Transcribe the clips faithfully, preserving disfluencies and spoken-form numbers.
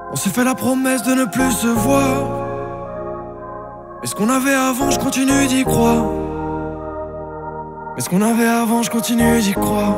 On s'est fait la promesse de ne plus se voir. Mais ce qu'on avait avant, je continue d'y croire. Mais ce qu'on avait avant, je continue d'y croire.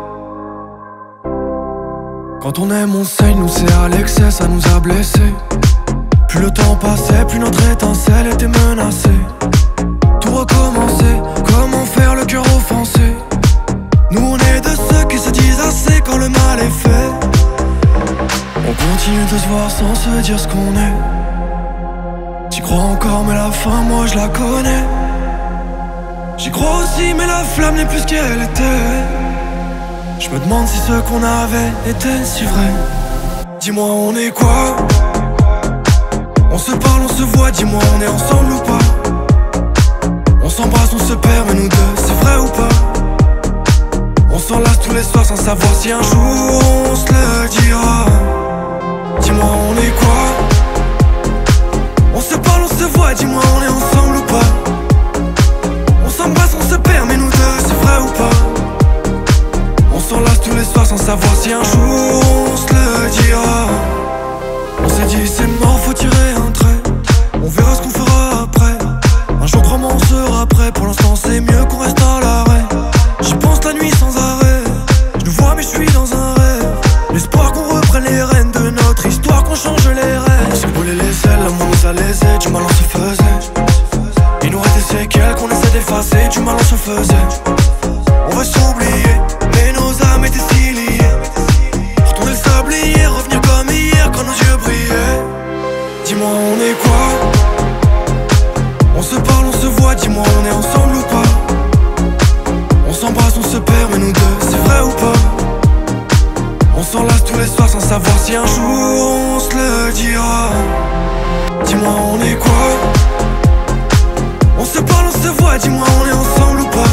Quand on aime, on saigne, nous c'est à l'excès, ça nous a blessés. Plus le temps passait, plus notre étincelle était menacée. Tout recommencer, comment faire le cœur offensé. Nous on est de ceux qui se disent assez quand le mal est fait. On continue de se voir sans se dire ce qu'on est. J'y crois encore mais la fin moi je la connais. J'y crois aussi mais la flamme n'est plus ce qu'elle était. Je me demande si ce qu'on avait était si vrai. Dis-moi on est quoi? On se parle, on se voit, dis-moi on est ensemble ou pas? On s'embrasse, on se perd mais nous deux c'est vrai ou pas? On s'enlace tous les soirs sans savoir si un jour on se le dira. Dis-moi on est quoi? On se parle, on se voit, dis-moi on est ensemble ou pas? On s'embrasse, on se perd mais nous deux c'est vrai ou pas? On s'enlace tous les soirs sans savoir si un jour on se le dira. On s'est dit c'est mort, faut tirer un trait. On verra ce qu'on fera après. Un jour probablement on sera prêt. Pour l'instant c'est mieux qu'on reste à l'arrêt. J'y pense la nuit sans arrêt. Je nous vois mais je suis dans un rêve. L'espoir qu'on reprenne les rênes de notre histoire, qu'on change les rênes. On s'est brûlé les ailes, l'amour nous a lésés. Du mal on se faisait. Il nous reste des séquelles qu'on essaie d'effacer. Du mal on se faisait. On veut s'oublier, mais nos âmes étaient si liées. Retourner le sablier, revenir comme hier quand nos yeux brillaient. Dis-moi on est quoi? On se parle, on se voit, dis-moi on est ensemble ou pas? On s'embrasse, on se perd mais nous deux c'est vrai ou pas? On s'enlace tous les soirs sans savoir si un jour on se le dira. Dis-moi on est quoi? On se parle, on se voit, dis-moi on est ensemble ou pas?